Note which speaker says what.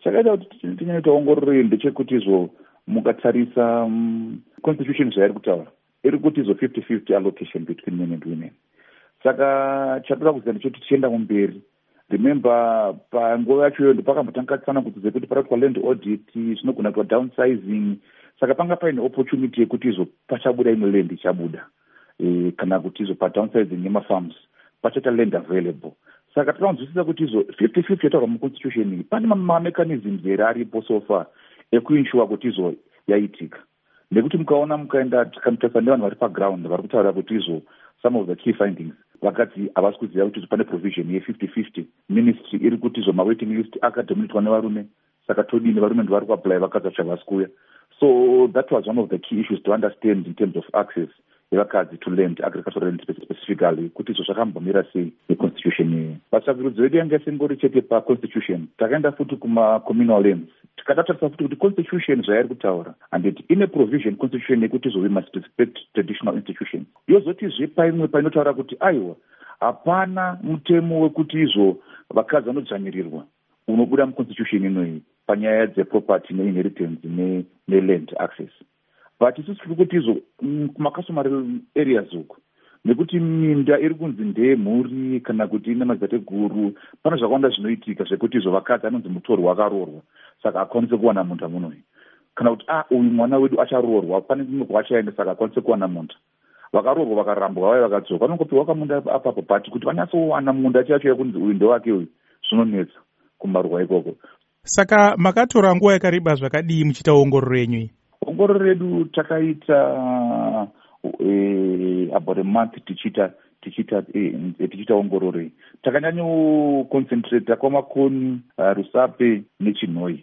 Speaker 1: chakaita kuti tinyanyota ongorore ndechekuti izvo mukatarisa constitution zvairi kutaura iri kuti izvo 50-50 allocation between men and women. Saka chatoda kuziva ndechoti tichienda kumberi, remember panguva yacho iyo ndopakambotanga kuti kuti paraitwa land audit, zvinogona kuitwa downsizing. Saka panga paine opportunity yekuti izvo pachabuda imwe land ichabuda, kana kuti izvo padownsizing nemafarms pachaita land available. Saka tinowanzwisisa kuti izvo 50-50 yataurwa muconstitution iyi pane mamechanisms here aripo so far ekuinsure kuti izvo yaitika. Nekuti mukaona mukaenda tikamutaisa nevanhu vari paground vari kutaura kuti izvo some of the key findings vakati havasi kuziva kuti pane provision ye 50-50. Ministry iri kuti izvo mawaiting list akadominatwa nevarume, saka todini varume ndivari kuapply vakadzi chavasi kuuya. So that was one of the key issues to understand in terms of access yevakadzi to land, agricultural land specifically, kuti izvo zvakambomira sei neconstitution iyi. Patsvakurudzo yedu yanga isingori chete paconstitution, takaenda futi kuma-communal lands. Tikatatarisa futi kuti constitution zvairi kutaura handiti ine provision constitution yekuti izvo we must respect traditional institutions. Yozotizve paimwe painotaura kuti aiwa hapana mutemo wekuti izvo vakadzi vanodzvanyirirwa unobuda muconstitution inoyi panyaya dzeproperty neinheritance neland access. But isusu tiri kuti izvo kumakastomary areas uku, nekuti minda iri kunzi ndeyemhuri kana kuti ine madzitateguru, pane zvakawanda zvinoitika zvekuti izvo vakadzi anonzi mutorwa akaroorwa, saka akwanise kuwana munda munoyi. Kana kuti uyu mwana wedu acharoorwa, pane kumwe kwachaenda saka akwanise kuwana munda. Vakaroorwa vakarambwa vaya vakadzoka vanongopiwa kamunda apapo, but kuti vanyatsowana munda chacho yakunzi uyu ndewake uyu zvinonetsa kumarwa ikoko.
Speaker 2: Saka makatora nguva yakareba zvakadii muchiita ongororo yenyu iyi?
Speaker 1: Ongororo redu takaita about a month tichiita ongororo. Takanyanyo concentrate kwamakoni, Rusape nechinhoi.